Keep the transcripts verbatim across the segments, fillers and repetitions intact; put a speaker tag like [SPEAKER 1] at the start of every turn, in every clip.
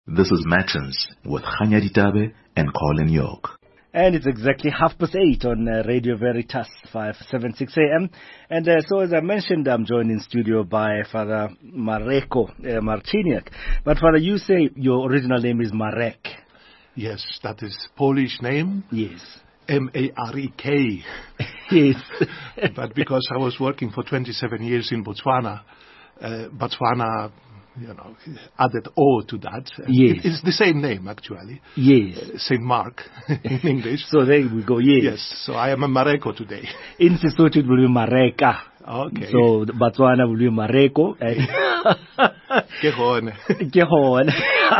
[SPEAKER 1] This is Matins with Khanya Ditabe and Colin York.
[SPEAKER 2] And it's exactly half past eight on uh, Radio Veritas, five seventy-six A M. And uh, so as I mentioned, I'm joined in studio by Father Mareko uh, Marciniak. But Father, you say your original name is Marek.
[SPEAKER 3] Yes, that is Polish name.
[SPEAKER 2] Yes.
[SPEAKER 3] M A R E K.
[SPEAKER 2] Yes.
[SPEAKER 3] But because I was working for twenty-seven years in Botswana, uh, Botswana, you know, added O to that.
[SPEAKER 2] Yes.
[SPEAKER 3] It, it's the same name, actually.
[SPEAKER 2] Yes.
[SPEAKER 3] Uh, Saint Mark in English.
[SPEAKER 2] So there we go, yes.
[SPEAKER 3] Yes, so I am a Mareko today.
[SPEAKER 2] In Sesotho it will be Mareka.
[SPEAKER 3] Okay.
[SPEAKER 2] So Botswana will be Mareko.
[SPEAKER 3] Ke gone.
[SPEAKER 2] Ke gone.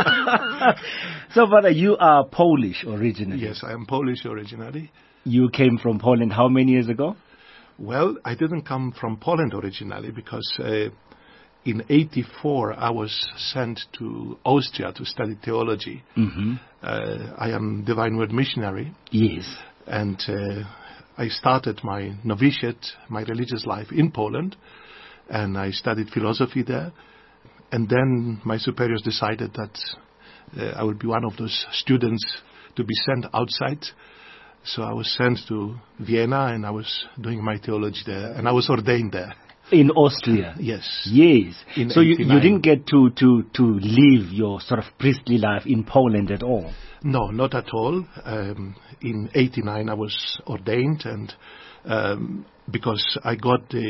[SPEAKER 2] So Father, you are Polish originally.
[SPEAKER 3] Yes, I am Polish originally.
[SPEAKER 2] You came from Poland how many years ago?
[SPEAKER 3] Well, I didn't come from Poland originally because uh, in eighty-four I was sent to Austria to study theology.
[SPEAKER 2] Mm-hmm.
[SPEAKER 3] Uh, I am Divine Word missionary.
[SPEAKER 2] Yes.
[SPEAKER 3] And uh, I started my novitiate, my religious life in Poland, and I studied philosophy there. And then my superiors decided that uh, I would be one of those students to be sent outside. So I was sent to Vienna, and I was doing my theology there, and I was ordained there.
[SPEAKER 2] In Austria?
[SPEAKER 3] Yes.
[SPEAKER 2] Yes.
[SPEAKER 3] In
[SPEAKER 2] so you, you didn't
[SPEAKER 3] eighty-nine.
[SPEAKER 2] get to, to, to live your sort of priestly life in Poland at all?
[SPEAKER 3] No, not at all. Um, in eighty-nine I was ordained, and um, because I got the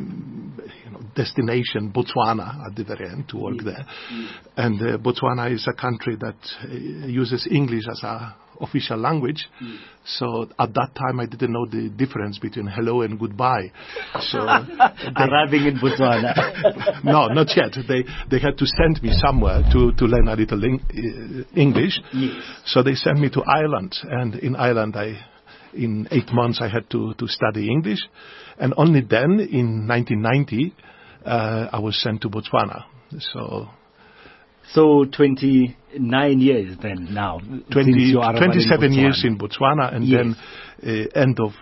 [SPEAKER 3] you know, destination Botswana at the very end to work there. And uh, Botswana is a country that uh, uses English as a official language. Mm. So at that time I didn't know the difference between hello and goodbye. So
[SPEAKER 2] arriving in Botswana.
[SPEAKER 3] No, not yet. They they had to send me somewhere to, to learn a little ling- uh, English.
[SPEAKER 2] Yes.
[SPEAKER 3] So they sent me to Ireland, and in Ireland I in eight months I had to, to study English, and only then in nineteen ninety uh, I was sent to Botswana. So
[SPEAKER 2] So twenty-nine years then now.
[SPEAKER 3] twenty, twenty-seven
[SPEAKER 2] in
[SPEAKER 3] years in Botswana, and
[SPEAKER 2] yes.
[SPEAKER 3] then uh, end of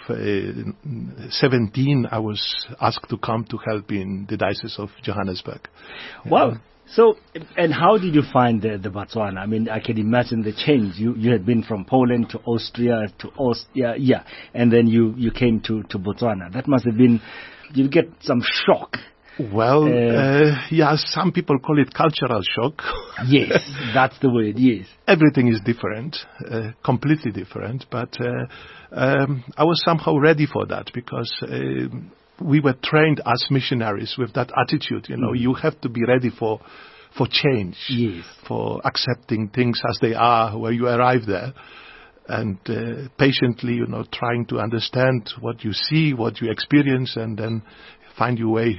[SPEAKER 3] uh, seventeen I was asked to come to help in the Diocese of Johannesburg.
[SPEAKER 2] Wow.
[SPEAKER 3] Um,
[SPEAKER 2] So, and how did you find the, the Botswana? I mean, I can imagine the change. You you had been from Poland to Austria to Austria, yeah, and then you, you came to, to Botswana. That must have been, you get some shock.
[SPEAKER 3] Well, uh, uh, yeah, some people call it cultural shock.
[SPEAKER 2] Yes, that's the word, yes.
[SPEAKER 3] Everything is different, uh, completely different, but uh, um, I was somehow ready for that because uh, we were trained as missionaries with that attitude, you know, mm. you have to be ready for for change,
[SPEAKER 2] yes.
[SPEAKER 3] for accepting things as they are when you arrive there, and uh, patiently, you know, trying to understand what you see, what you experience, and then find your way.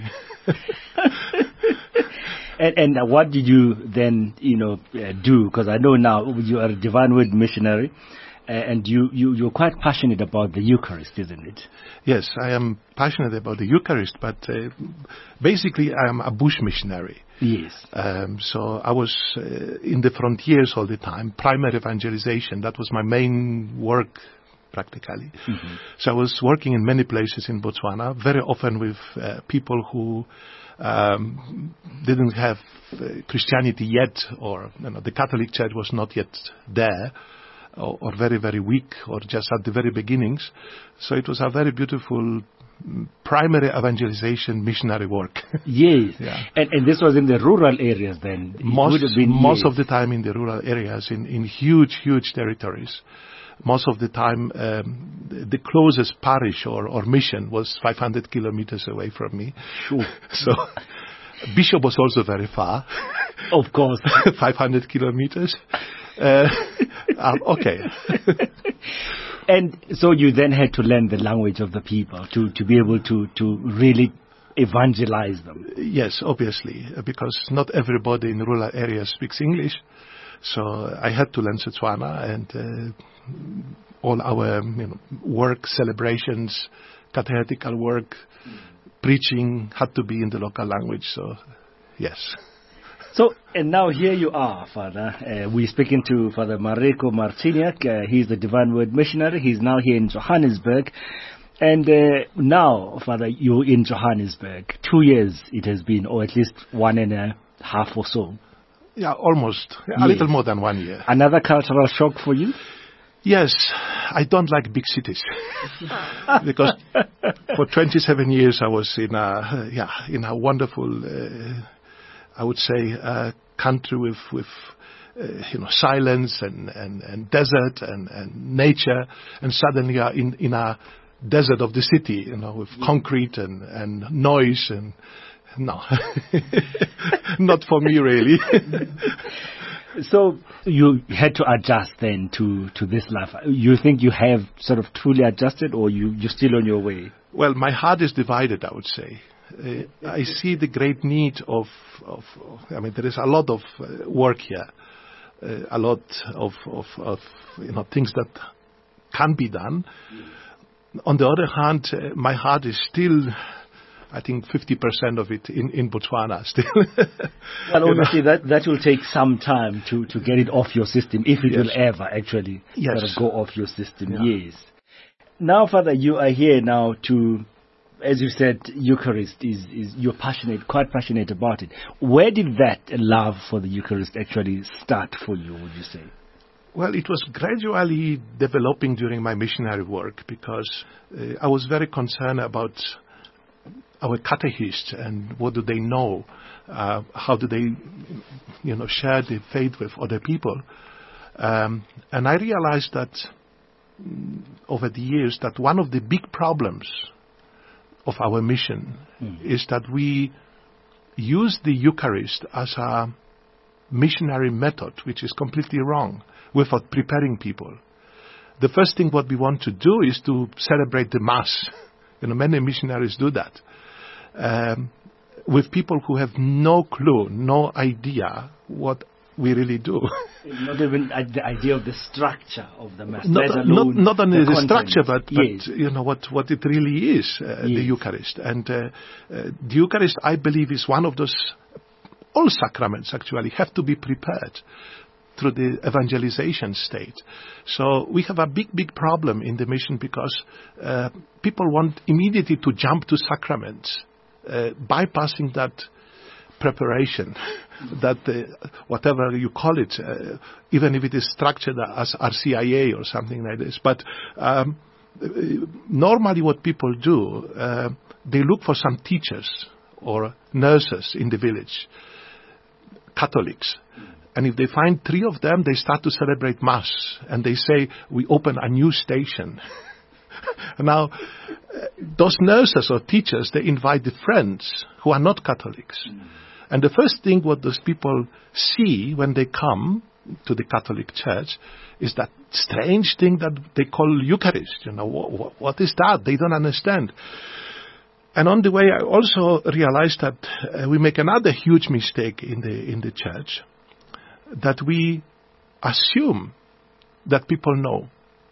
[SPEAKER 2] and, and what did you then, you know, uh, do? Because I know now you are a Divine Word missionary, uh, and you, you, you're quite passionate about the Eucharist, isn't it?
[SPEAKER 3] Yes, I am passionate about the Eucharist, but uh, basically I am a bush missionary.
[SPEAKER 2] Yes.
[SPEAKER 3] Um, so I was uh, in the frontiers all the time, primary evangelization. That was my main work, practically. Mm-hmm. So I was working in many places in Botswana, very often with uh, people who um, didn't have uh, Christianity yet, or you know, the Catholic Church was not yet there, or, or very, very weak, or just at the very beginnings. So it was a very beautiful primary evangelization missionary work.
[SPEAKER 2] Yes.
[SPEAKER 3] Yeah.
[SPEAKER 2] And, and this was in the rural areas then? It
[SPEAKER 3] most
[SPEAKER 2] would have been,
[SPEAKER 3] most
[SPEAKER 2] yes.
[SPEAKER 3] of the time in the rural areas, in, in huge, huge territories. Most of the time, um, the, the closest parish or, or mission was five hundred kilometers away from me.
[SPEAKER 2] Sure.
[SPEAKER 3] So, Bishop was also very far.
[SPEAKER 2] Of course.
[SPEAKER 3] five hundred kilometers. Uh, um, okay.
[SPEAKER 2] And so you then had to learn the language of the people to, to be able to, to really evangelize them.
[SPEAKER 3] Yes, obviously, because not everybody in rural areas speaks English. So I had to learn Setswana, and uh, all our you know, work, celebrations, catechetical work, preaching had to be in the local language. So, yes.
[SPEAKER 2] So, and now here you are, Father. Uh, we're speaking to Father Mareko Marciniak. Uh, he's the Divine Word missionary. He's now here in Johannesburg. And uh, now, Father, you're in Johannesburg. Two years it has been, or at least one and a half or so.
[SPEAKER 3] Yeah, almost.
[SPEAKER 2] Yes.
[SPEAKER 3] A little more than one year.
[SPEAKER 2] Another cultural shock for you?
[SPEAKER 3] Yes, I don't like big cities because for twenty-seven years I was in a yeah in a wonderful, uh, I would say, uh, country with with uh, you know silence and, and, and desert and, and nature, and suddenly are in in a desert of the city, you know, with concrete and, and noise and no, not for me really.
[SPEAKER 2] So you had to adjust then to, to this life. You think you have sort of truly adjusted, or you, you're still on your way?
[SPEAKER 3] Well, my heart is divided, I would say. Uh, I see the great need of, of, I mean, there is a lot of uh, work here, uh, a lot of, of, of, you know, things that can be done. On the other hand, uh, my heart is still, I think, fifty percent of it in, in Botswana still.
[SPEAKER 2] Well, obviously that, that will take some time to, to get it off your system, if it
[SPEAKER 3] Yes.
[SPEAKER 2] will ever actually
[SPEAKER 3] Yes.
[SPEAKER 2] sort of go off your system.
[SPEAKER 3] Yeah.
[SPEAKER 2] Yes. Now, Father, you are here now to, as you said, Eucharist is, is you're passionate, quite passionate about it. Where did that love for the Eucharist actually start for you, would you say?
[SPEAKER 3] Well, it was gradually developing during my missionary work because uh, I was very concerned about our catechists and what do they know, uh, how do they, you know, share the faith with other people. Um, and I realized that mm, over the years that one of the big problems of our mission mm. is that we use the Eucharist as a missionary method, which is completely wrong, without preparing people. The first thing what we want to do is to celebrate the Mass. You know, many missionaries do that. Um, with people who have no clue, no idea what we really do.
[SPEAKER 2] Not even uh, the idea of the structure of the Mass.
[SPEAKER 3] Not,
[SPEAKER 2] let
[SPEAKER 3] not,
[SPEAKER 2] alone
[SPEAKER 3] not only the,
[SPEAKER 2] the
[SPEAKER 3] structure, but, but
[SPEAKER 2] yes.
[SPEAKER 3] you know what, what it really is, uh,
[SPEAKER 2] yes.
[SPEAKER 3] the Eucharist. And uh, uh, the Eucharist, I believe, is one of those. All sacraments actually have to be prepared through the evangelization state. So we have a big, big problem in the mission because uh, people want immediately to jump to sacraments, uh, bypassing that preparation, that uh, whatever you call it, uh, even if it is structured as R C I A or something like this. But um, normally what people do, uh, they look for some teachers or nurses in the village, Catholics. And if they find three of them, they start to celebrate Mass. And they say, we open a new station. Now, uh, those nurses or teachers, they invite the friends who are not Catholics. Mm. And the first thing what those people see when they come to the Catholic Church is that strange thing that they call Eucharist. You know, what, what is that? They don't understand. And on the way, I also realized that uh, we make another huge mistake in the in the church, that we assume that people know.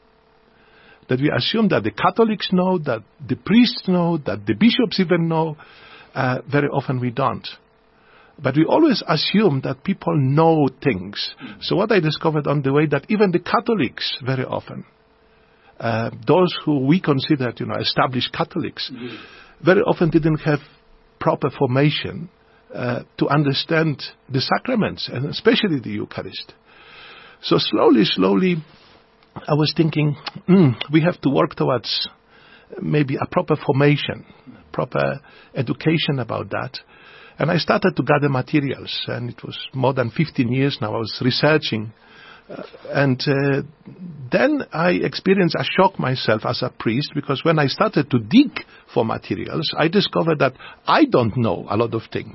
[SPEAKER 3] That we assume that the Catholics know, that the priests know, that the bishops even know. Uh, very often we don't. But we always assume that people know things. So what I discovered on the way, that even the Catholics very often, uh, those who we consider, you know, established Catholics, mm-hmm. very often didn't have proper formation uh, to understand the sacraments, and especially the Eucharist. So slowly, slowly, I was thinking, mm, we have to work towards maybe a proper formation, proper education about that. And I started to gather materials, and it was more than fifteen years now I was researching. Uh, and uh, then I experienced a shock myself as a priest, because when I started to dig for materials, I discovered that I don't know a lot of things.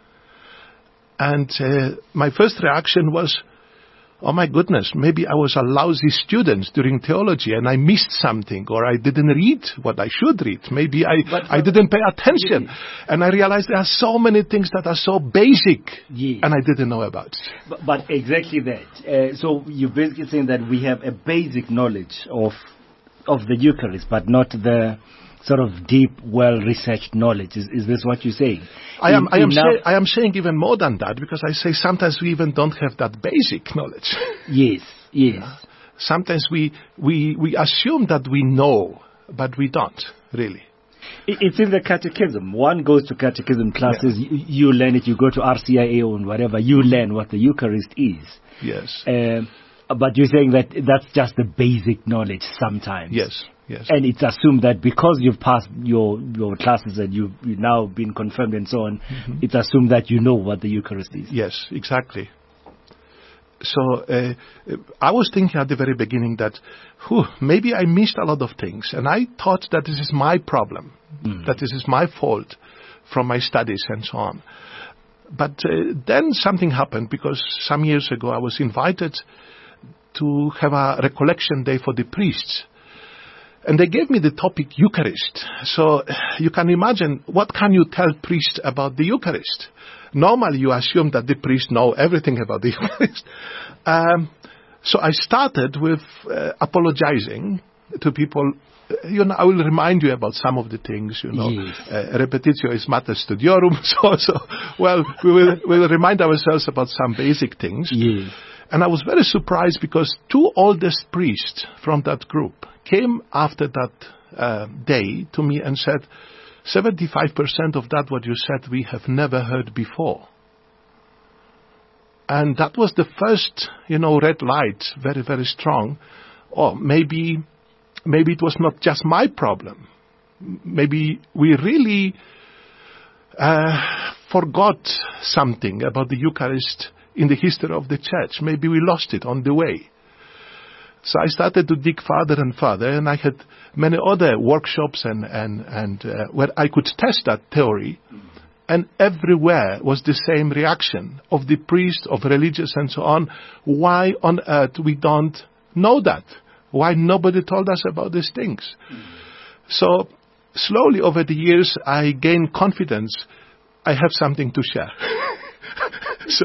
[SPEAKER 3] And uh, my first reaction was, oh my goodness, maybe I was a lousy student during theology and I missed something, or I didn't read what I should read. Maybe I,
[SPEAKER 2] but,
[SPEAKER 3] I didn't pay attention. Yes. And I realized there are so many things that are so basic yes. and I didn't know about.
[SPEAKER 2] But, but exactly that. Uh, so you're basically saying that we have a basic knowledge of of the Eucharist, but not the sort of deep, well-researched knowledge. Is, is this what you're saying?
[SPEAKER 3] I am,
[SPEAKER 2] In,
[SPEAKER 3] I, am say,
[SPEAKER 2] I
[SPEAKER 3] am saying even more than that, because I say sometimes we even don't have that basic knowledge.
[SPEAKER 2] Yes, yes.
[SPEAKER 3] Yeah. Sometimes we, we, we assume that we know, but we don't, really.
[SPEAKER 2] It, it's in the catechism. One goes to catechism classes, yeah. you, you learn it, you go to R C I A or whatever, you learn what the Eucharist is.
[SPEAKER 3] Yes.
[SPEAKER 2] Um, but you're saying that that's just the basic knowledge sometimes.
[SPEAKER 3] Yes, yes.
[SPEAKER 2] And it's assumed that because you've passed your, your classes and you've, you've now been confirmed and so on, mm-hmm. it's assumed that you know what the Eucharist is.
[SPEAKER 3] Yes, exactly. So uh, I was thinking at the very beginning that whew, maybe I missed a lot of things. And I thought that this is my problem, mm. that this is my fault from my studies and so on. But uh, then something happened, because some years ago I was invited to have a recollection day for the priests. And they gave me the topic Eucharist. So you can imagine, what can you tell priests about the Eucharist? Normally you assume that the priests know everything about the Eucharist. Um, so I started with uh, apologizing to people. You know, I will remind you about some of the things, you know. Yes. Uh, repetitio is mater studiorum. So, so well, we will we'll remind ourselves about some basic things.
[SPEAKER 2] Yes.
[SPEAKER 3] And I was very surprised, because two oldest priests from that group came after that uh, day to me and said, seventy-five percent of that what you said we have never heard before. And that was the first, you know, red light, very, very strong. Or maybe, maybe it was not just my problem. Maybe we really uh, forgot something about the Eucharist in the history of the church. Maybe we lost it on the way. So I started to dig further and further, and I had many other workshops and, and, and uh, where I could test that theory, and everywhere was the same reaction of the priests, of religious and so on. Why on earth we don't know that? Why nobody told us about these things? Mm. So slowly over the years I gained confidence. I have something to share. so,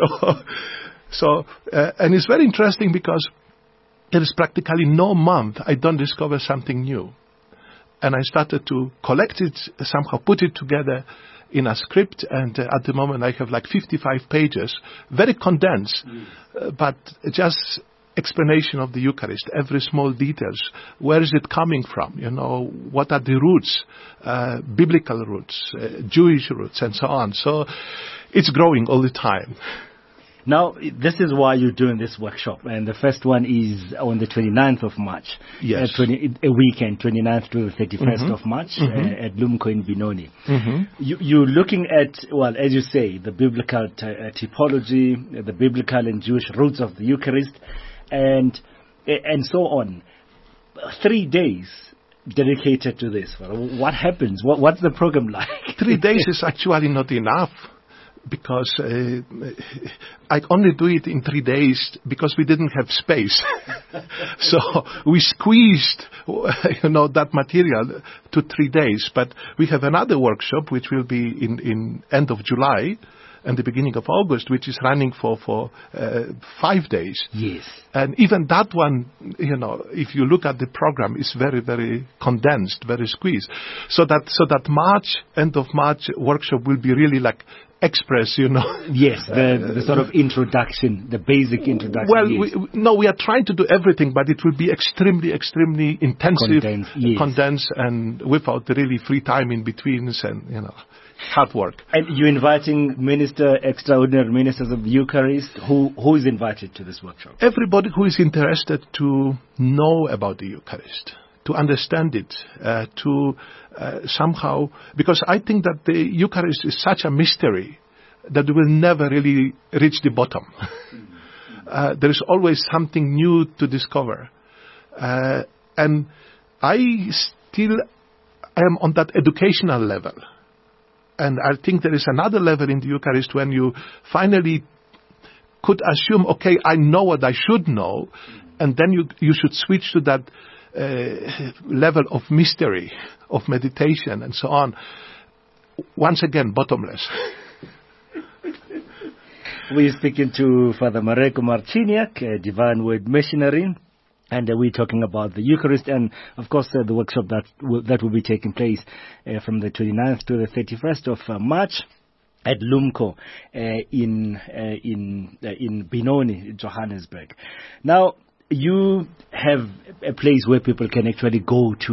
[SPEAKER 3] so uh, and it's very interesting, because there is practically no month I don't discover something new. And I started to collect it, somehow put it together in a script, and uh, at the moment I have like fifty-five pages, very condensed, mm. uh, but just explanation of the Eucharist, every small details. Where is it coming from? You know, what are the roots, uh, biblical roots, uh, Jewish roots, and so on. So it's growing all the time.
[SPEAKER 2] Now, this is why you're doing this workshop, and the first one is on the twenty-ninth of March.
[SPEAKER 3] Yes.
[SPEAKER 2] Uh, twenty, a weekend, twenty-ninth to the thirty-first
[SPEAKER 3] mm-hmm.
[SPEAKER 2] of March,
[SPEAKER 3] mm-hmm.
[SPEAKER 2] uh, at Lumco in Benoni.
[SPEAKER 3] Mm-hmm.
[SPEAKER 2] You, you're looking at, well, as you say, the biblical t- uh, typology, uh, the biblical and Jewish roots of the Eucharist, and uh, and so on. Three days dedicated to this. What happens? What, what's the program like?
[SPEAKER 3] Three days is actually not enough, because uh, I only do it in three days because we didn't have space. So we squeezed, you know, that material to three days. But we have another workshop which will be in, in end of July and the beginning of August, which is running for, for uh, five days.
[SPEAKER 2] Yes.
[SPEAKER 3] And even that one, you know, if you look at the program, is very, very condensed, very squeezed. So that, so that March, end of March workshop will be really like express, you know.
[SPEAKER 2] Yes, the, the sort of introduction, the basic introduction.
[SPEAKER 3] Well,
[SPEAKER 2] yes.
[SPEAKER 3] we, no, we are trying to do everything, but it will be extremely, extremely intensive,
[SPEAKER 2] condensed, yes.
[SPEAKER 3] condensed, and without really free time in between, and, you know, hard work.
[SPEAKER 2] And you're inviting minister, extraordinary ministers of the Eucharist. Who who is invited to this workshop?
[SPEAKER 3] Everybody who is interested to know about the Eucharist, to understand it, uh, to uh, somehow, because I think that the Eucharist is such a mystery that we will never really reach the bottom. uh, there is always something new to discover. Uh, and I still am on that educational level. And I think there is another level in the Eucharist when you finally could assume, okay, I know what I should know, and then you you should switch to that uh, level of mystery, of meditation, and so on. Once again, bottomless.
[SPEAKER 2] We're speaking to Father Mareko Marciniak, a Divine Word missionary. And uh, we're talking about the Eucharist and, of course, uh, the workshop that will, that will be taking place uh, from the twenty-ninth to the thirty-first of uh, March at Lumco uh, in uh, in uh, in Benoni, Johannesburg. Now, you have a place where people can actually go to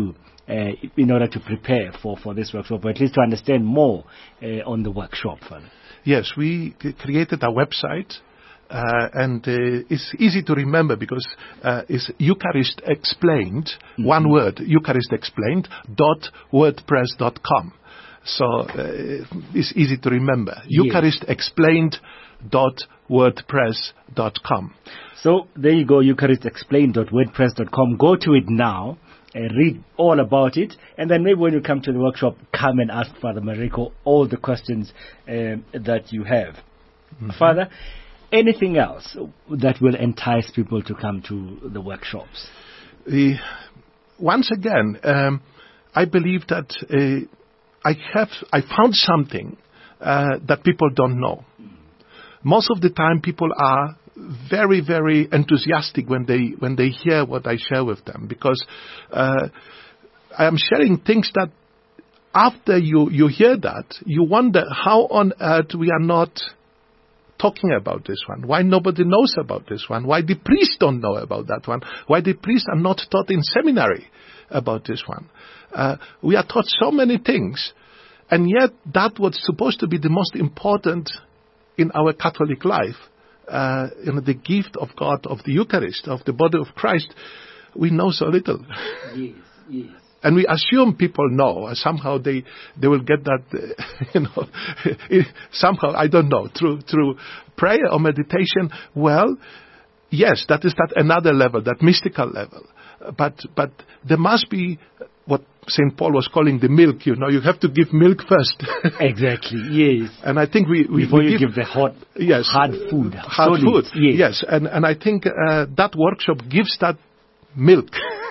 [SPEAKER 2] uh, in order to prepare for, for this workshop, or at least to understand more uh, on the workshop, Father?
[SPEAKER 3] Yes, we c- created a website, uh, and uh, it's easy to remember because uh, it's Eucharist Explained, mm-hmm. one word, Eucharist Explained, dot wordpress dot com. So uh, it's easy to remember. Yes. Eucharist Explained dot wordpress dot com.
[SPEAKER 2] So there you go, Eucharist Explained dot wordpress dot com. Go to it now. Uh, read all about it, and then maybe when you come to the workshop, come and ask Father Mareko all the questions um, that you have. Mm-hmm. Father, anything else that will entice people to come to the workshops?
[SPEAKER 3] Uh, once again, um, I believe that uh, I have I found something uh, that people don't know. Most of the time, people are very, very enthusiastic when they when they hear what I share with them, because uh, I am sharing things that after you, you hear that, you wonder how on earth we are not talking about this one. Why nobody knows about this one? Why the priests don't know about that one? Why the priests are not taught in seminary about this one? Uh, we are taught so many things, and yet that was supposed to be the most important in our Catholic life. Uh, you know, the gift of God, of the Eucharist, of the body of Christ, we know so little.
[SPEAKER 2] Yes, yes.
[SPEAKER 3] And we assume people know. Somehow they they will get that, uh, you know, somehow, I don't know, through through prayer or meditation. Well, yes, that is that another level, that mystical level. But but there must be what Saint Paul was calling the milk, you know, you have to give milk first.
[SPEAKER 2] Exactly, yes.
[SPEAKER 3] And I think we... we
[SPEAKER 2] Before
[SPEAKER 3] we
[SPEAKER 2] you
[SPEAKER 3] give,
[SPEAKER 2] give the hot,
[SPEAKER 3] yes,
[SPEAKER 2] hard food.
[SPEAKER 3] Hard
[SPEAKER 2] solid,
[SPEAKER 3] food,
[SPEAKER 2] yes.
[SPEAKER 3] yes. And, and I think uh, that workshop gives that milk.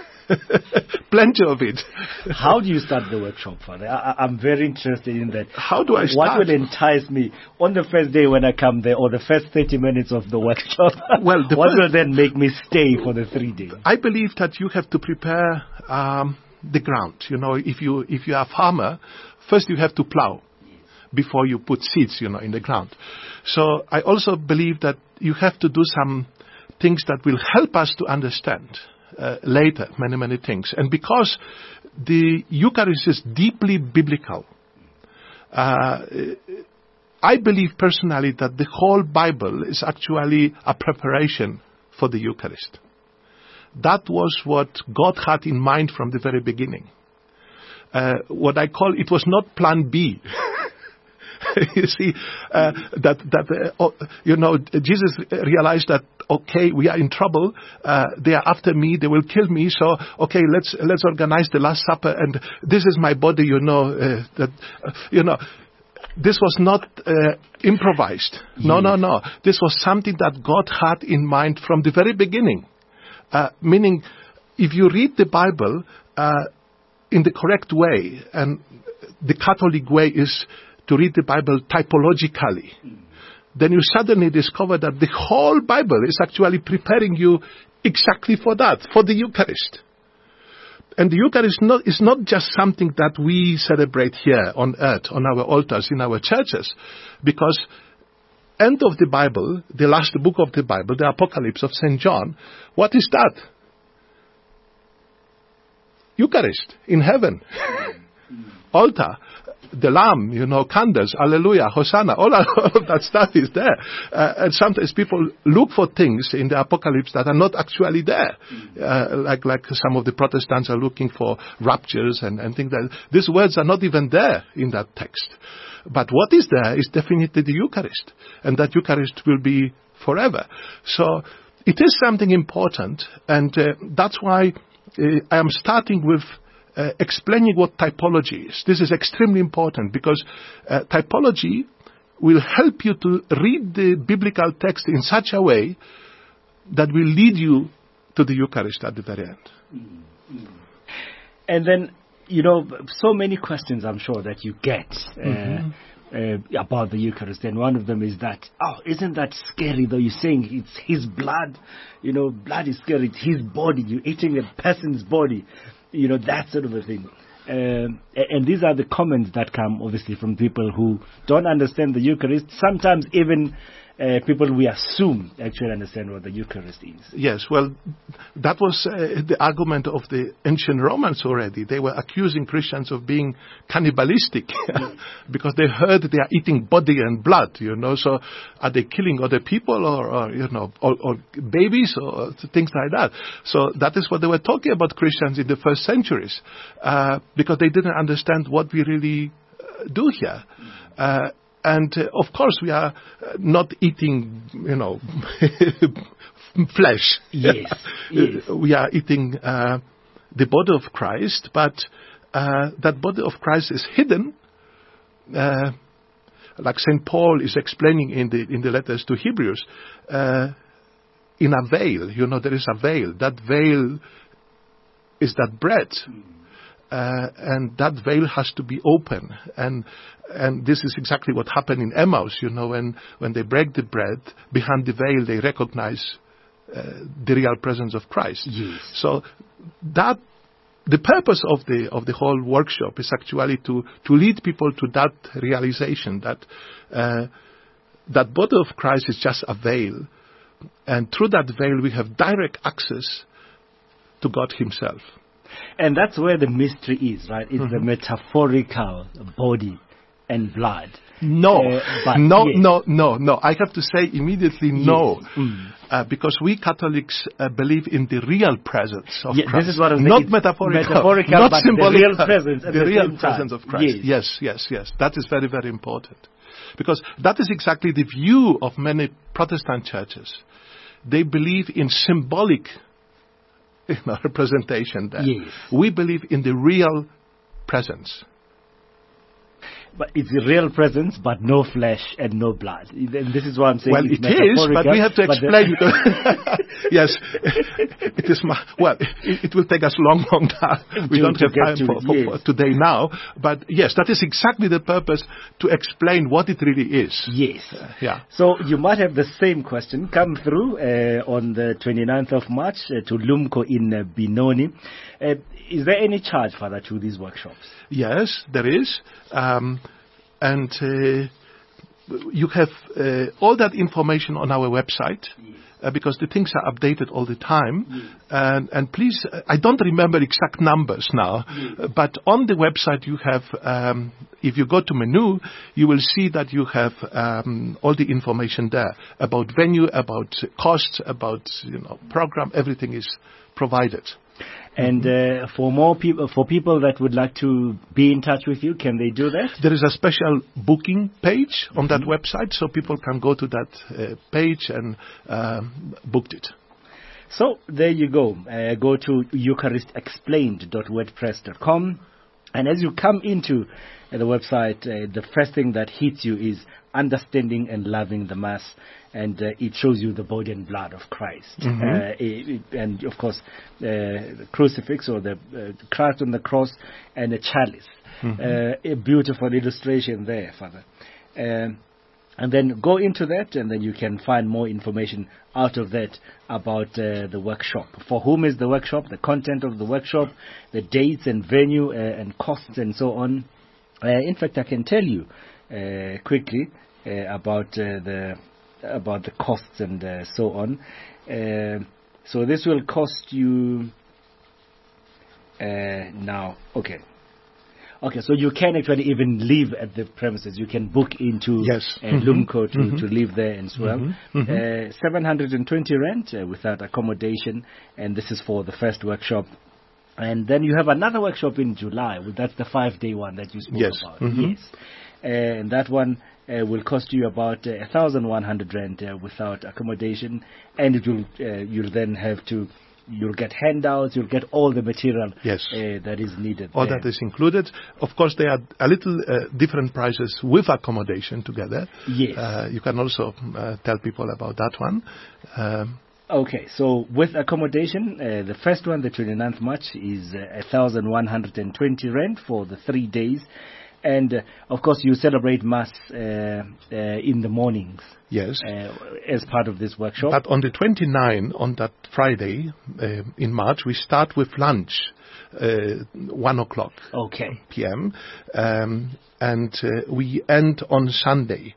[SPEAKER 3] Plenty of it.
[SPEAKER 2] How do you start the workshop, Father? I, I'm very interested in that.
[SPEAKER 3] How do I start?
[SPEAKER 2] What will entice me on the first day when I come there, or the first thirty minutes of the workshop?
[SPEAKER 3] Well, the
[SPEAKER 2] what
[SPEAKER 3] first,
[SPEAKER 2] will then make me stay for the three days?
[SPEAKER 3] I believe that you have to prepare um, the ground. You know, if you if you are a farmer, first you have to plow before you put seeds, you know, in the ground. So I also believe that you have to do some things that will help us to understand uh, later many, many things. And because the Eucharist is deeply biblical, uh, I believe personally that the whole Bible is actually a preparation for the Eucharist. That was what God had in mind from the very beginning. Uh, what I call, it was not plan B. You see, uh, that, that uh, oh, you know, Jesus realized that, okay, we are in trouble, uh, they are after me, they will kill me, so, okay, let's, let's organize the Last Supper, and this is my body, you know, uh, that, uh, you know, this was not uh, improvised. No, no, no. This was something that God had in mind from the very beginning. Uh, meaning, if you read the Bible uh, in the correct way, and the Catholic way is to read the Bible typologically, mm. then you suddenly discover that the whole Bible is actually preparing you exactly for that, for the Eucharist. And the Eucharist not, is not just something that we celebrate here on earth, on our altars, in our churches, because end of the Bible, the last book of the Bible, the Apocalypse of Saint John, what is that? Eucharist in heaven. Altar, the Lamb, you know, candles, Alleluia, Hosanna, all, all of that stuff is there. Uh, and sometimes people look for things in the Apocalypse that are not actually there. Uh, like like some of the Protestants are looking for raptures and, and things like that. These words are not even there in that text. But what is there is definitely the Eucharist. And that Eucharist will be forever. So it is something important. And uh, that's why uh, I am starting with Uh, explaining what typology is. This is extremely important because uh, typology will help you to read the biblical text in such a way that will lead you to the Eucharist at the very end.
[SPEAKER 2] Mm-hmm. And then, you know, so many questions I'm sure that you get uh, mm-hmm. uh, about the Eucharist, and one of them is that, oh, isn't that scary though? You're saying it's his blood, you know, blood is scary, it's his body, you're eating a person's body. You know, that sort of a thing. Um, and these are the comments that come, obviously, from people who don't understand the Eucharist, sometimes even uh, people we assume actually understand what the Eucharist is.
[SPEAKER 3] Yes, well, that was uh, the argument of the ancient Romans already. They were accusing Christians of being cannibalistic because they heard they are eating body and blood, you know. So are they killing other people or, or you know, or, or babies or things like that? So that is what they were talking about Christians in the first centuries uh, because they didn't understand what we really uh, do here. Uh, And, uh, of course, we are uh, not eating, you know, flesh.
[SPEAKER 2] Yes, yes.
[SPEAKER 3] We are eating uh, the body of Christ, but uh, that body of Christ is hidden, uh, like Saint Paul is explaining in the in the letters to Hebrews, uh, in a veil. You know, there is a veil. That veil is that bread. Uh, and that veil has to be open. And and this is exactly what happened in Emmaus, you know, when, when they break the bread, behind the veil they recognize uh, the real presence of Christ.
[SPEAKER 2] Yes.
[SPEAKER 3] So that, the purpose of the of the whole workshop is actually to, to lead people to that realization that uh, that body of Christ is just a veil. And through that veil we have direct access to God Himself.
[SPEAKER 2] And that's where the mystery is, right? It's mm-hmm. the metaphorical body and blood.
[SPEAKER 3] No,
[SPEAKER 2] uh,
[SPEAKER 3] no,
[SPEAKER 2] yes.
[SPEAKER 3] no, no, no. I have to say immediately no.
[SPEAKER 2] Yes. Mm.
[SPEAKER 3] Uh, because we Catholics uh, believe in the real presence of
[SPEAKER 2] yeah,
[SPEAKER 3] Christ.
[SPEAKER 2] This is what I'm
[SPEAKER 3] Not
[SPEAKER 2] saying.
[SPEAKER 3] metaphorical,
[SPEAKER 2] metaphorical,
[SPEAKER 3] not
[SPEAKER 2] but
[SPEAKER 3] symbolic.
[SPEAKER 2] The real presence at
[SPEAKER 3] the,
[SPEAKER 2] the
[SPEAKER 3] real
[SPEAKER 2] same
[SPEAKER 3] presence
[SPEAKER 2] time.
[SPEAKER 3] of Christ.
[SPEAKER 2] Yes.
[SPEAKER 3] yes, yes, yes. That is very, very important. Because that is exactly the view of many Protestant churches. They believe in symbolic you know, representation there.
[SPEAKER 2] Yes.
[SPEAKER 3] We believe in the real presence.
[SPEAKER 2] But it's a real presence, but no flesh and no blood. And this is what I'm saying.
[SPEAKER 3] Well, it is, but we have to explain it. Yes, it is. Ma- well, it, it will take us long, long time. We
[SPEAKER 2] to,
[SPEAKER 3] don't
[SPEAKER 2] to
[SPEAKER 3] have time for,
[SPEAKER 2] it,
[SPEAKER 3] for,
[SPEAKER 2] yes.
[SPEAKER 3] for today now. But yes, that is exactly the purpose, to explain what it really is.
[SPEAKER 2] Yes.
[SPEAKER 3] Uh, yeah.
[SPEAKER 2] So you might have the same question come through uh, on the twenty-ninth of March uh, to Lumco in uh, Benoni. Uh, is there any charge, Father, to these workshops?
[SPEAKER 3] Yes, there is. Um, and uh, you have uh, all that information on our website. Yes. Uh, because the things are updated all the time. Yes. And, and please, uh, I don't remember exact numbers now, yes. uh, but on the website you have, um, if you go to menu, you will see that you have um, all the information there about venue, about costs, about you know program. Everything is provided.
[SPEAKER 2] And uh, for more people, for people that would like to be in touch with you, can they do that?
[SPEAKER 3] There is a special booking page on that website, so people can go to that uh, page and um, book it.
[SPEAKER 2] So there you go. Uh, go to eucharist explained dot wordpress dot com, and as you come into uh, the website, uh, the first thing that hits you is understanding and loving the Mass, and uh, it shows you the body and blood of Christ.
[SPEAKER 3] Mm-hmm.
[SPEAKER 2] Uh, it, it, and of course, uh, the crucifix or the uh, Christ on the cross and a chalice. Mm-hmm. Uh, a beautiful illustration there, Father. Um, and then go into that, and then you can find more information out of that about uh, the workshop. For whom is the workshop, the content of the workshop, the dates and venue uh, and costs and so on. Uh, in fact, I can tell you uh, quickly uh, about uh, the about the costs and uh, so on. Uh, so this will cost you uh, now. Okay. Okay, so you can actually even live at the premises. You can book into
[SPEAKER 3] yes.
[SPEAKER 2] uh,
[SPEAKER 3] mm-hmm.
[SPEAKER 2] Lumco to,
[SPEAKER 3] mm-hmm.
[SPEAKER 2] to live there as well.
[SPEAKER 3] Mm-hmm. Mm-hmm.
[SPEAKER 2] Uh, seven hundred twenty rent uh, without accommodation, and this is for the first workshop. And then you have another workshop in July. That's the five-day one that you spoke
[SPEAKER 3] yes.
[SPEAKER 2] about.
[SPEAKER 3] Mm-hmm.
[SPEAKER 2] Yes. Uh, and that one uh, will cost you about uh, one thousand one hundred rand uh, without accommodation, and it will uh, you'll then have to you'll get handouts, you'll get all the material
[SPEAKER 3] yes.
[SPEAKER 2] uh, that is needed.
[SPEAKER 3] All
[SPEAKER 2] there.
[SPEAKER 3] that is included. Of course, they are a little uh, different prices with accommodation together.
[SPEAKER 2] Yes.
[SPEAKER 3] Uh, you can also uh, tell people about that one. Um,
[SPEAKER 2] Okay, so with accommodation, uh, the first one, the twenty-ninth March, is uh, one thousand one hundred twenty rand for the three days. And, uh, of course, you celebrate Mass uh, uh, in the mornings.
[SPEAKER 3] Yes.
[SPEAKER 2] Uh, as part of this workshop.
[SPEAKER 3] But on the twenty-ninth, on that Friday uh, in March, we start with lunch, uh, one o'clock
[SPEAKER 2] okay.
[SPEAKER 3] p m. Um, and uh, we end on Sunday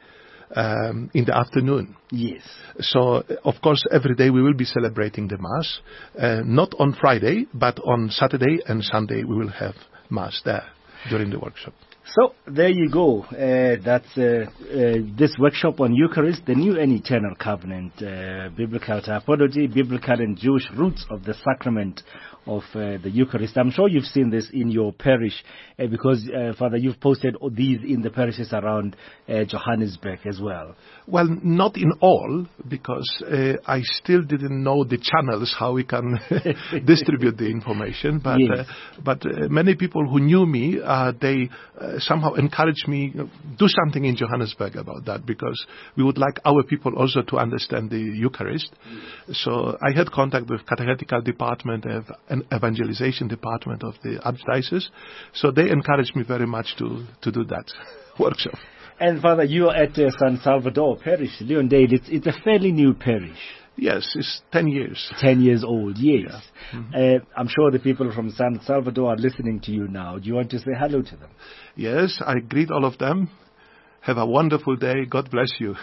[SPEAKER 3] um, in the afternoon.
[SPEAKER 2] Yes.
[SPEAKER 3] So, of course, every day we will be celebrating the Mass. Uh, not on Friday, but on Saturday and Sunday we will have Mass there during the workshop.
[SPEAKER 2] So, there you go. Uh, that's uh, uh, this workshop on Eucharist, the New and Eternal Covenant, uh, Biblical Typology, Biblical and Jewish Roots of the Sacrament of uh, the Eucharist. I'm sure you've seen this in your parish uh, because, uh, Father, you've posted these in the parishes around uh, Johannesburg as well.
[SPEAKER 3] Well, not in all, because uh, I still didn't know the channels how we can distribute the information. But
[SPEAKER 2] Yes.
[SPEAKER 3] uh, but uh, many people who knew me, uh, they uh, somehow encouraged me to do something in Johannesburg about that, because we would like our people also to understand the Eucharist. So I had contact with catechetical department and an evangelization department of the Archdiocese. So they encouraged me very much to, to do that workshop.
[SPEAKER 2] And Father, you're at uh, San Salvador Parish, Leondale. It's, it's a fairly new parish.
[SPEAKER 3] Yes, it's ten years.
[SPEAKER 2] Ten years old, yes.
[SPEAKER 3] Yeah. Mm-hmm.
[SPEAKER 2] Uh, I'm sure the people from San Salvador are listening to you now. Do you want to say hello to them?
[SPEAKER 3] Yes, I greet all of them. Have a wonderful day. God bless you.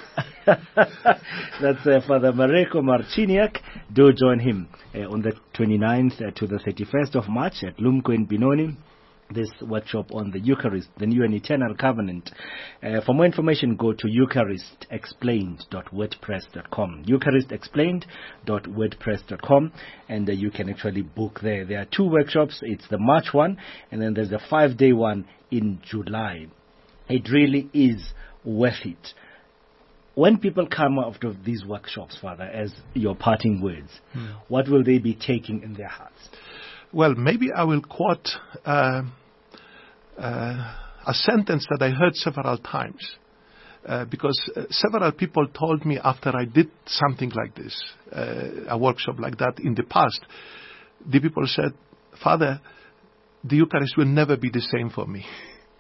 [SPEAKER 2] That's uh, Father Mareko Marciniak. Do join him uh, on the twenty-ninth uh, to the thirty-first of March at Lumko in Benoni. This workshop on the Eucharist, the New and Eternal Covenant. Uh, for more information, go to eucharist explained dot wordpress dot com. eucharist explained dot wordpress dot com, and uh, you can actually book there. There are two workshops. It's the March one, and then there's a five-day one in July. It really is worth it. When people come out of these workshops, Father, as your parting words, hmm. what will they be taking in their hearts?
[SPEAKER 3] Well, maybe I will quote uh, uh, a sentence that I heard several times. Uh, because uh, several people told me after I did something like this, uh, a workshop like that in the past, the people said, Father, the Eucharist will never be the same for me.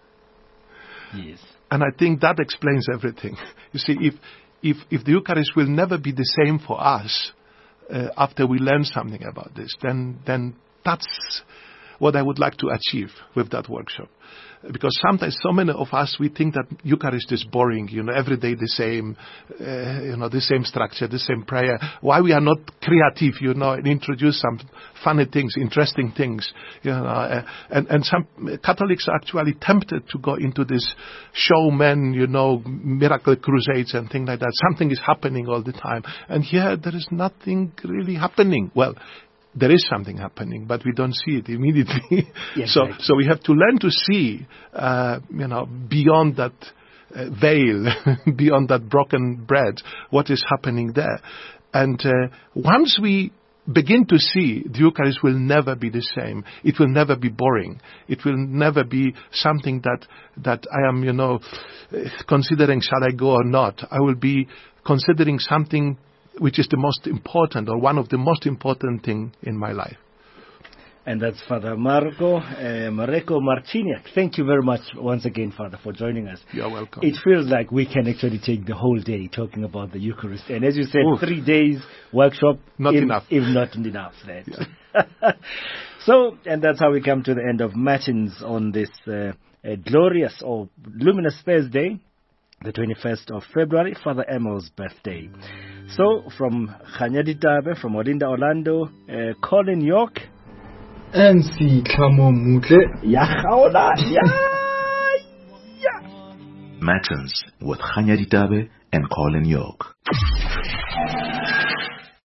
[SPEAKER 2] Yes.
[SPEAKER 3] And I think that explains everything. You see, if if if the Eucharist will never be the same for us uh, after we learn something about this, then then that's what I would like to achieve with that workshop. Because sometimes so many of us, we think that Eucharist is boring, you know, every day the same, uh, you know, the same structure, the same prayer. Why we are not creative, you know, and introduce some funny things, interesting things, you know. Uh, and, and some Catholics are actually tempted to go into this showman, you know, miracle crusades and things like that. Something is happening all the time. And here there is nothing really happening. Well, there is something happening, but we don't see it immediately.
[SPEAKER 2] Yes,
[SPEAKER 3] so,
[SPEAKER 2] right.
[SPEAKER 3] so we have to learn to see, uh, you know, beyond that uh, veil, beyond that broken bread, what is happening there. And uh, once we begin to see, the Eucharist will never be the same. It will never be boring. It will never be something that that I am, you know, considering shall I go or not. I will be considering something which is the most important, or one of the most important thing in my life.
[SPEAKER 2] And that's Father Marco, uh, Mareko Marciniak. Thank you very much once again, Father, for joining us.
[SPEAKER 3] You're welcome.
[SPEAKER 2] It feels like we can actually take the whole day talking about the Eucharist. And as you said,
[SPEAKER 3] Oof.
[SPEAKER 2] three days workshop.
[SPEAKER 3] Not
[SPEAKER 2] if,
[SPEAKER 3] enough.
[SPEAKER 2] If not enough, then. Yeah. So, and that's how we come to the end of Matins on this uh, uh, glorious or luminous Thursday, the twenty-first of February, Father Emil's birthday. So, from Khanyadi Tabe, from Olinda, Orlando, uh, Colin York.
[SPEAKER 4] M C Kamo Mutle.
[SPEAKER 2] Yeah, yeah.
[SPEAKER 1] Matins with Khanyadi Tabe and Colin York.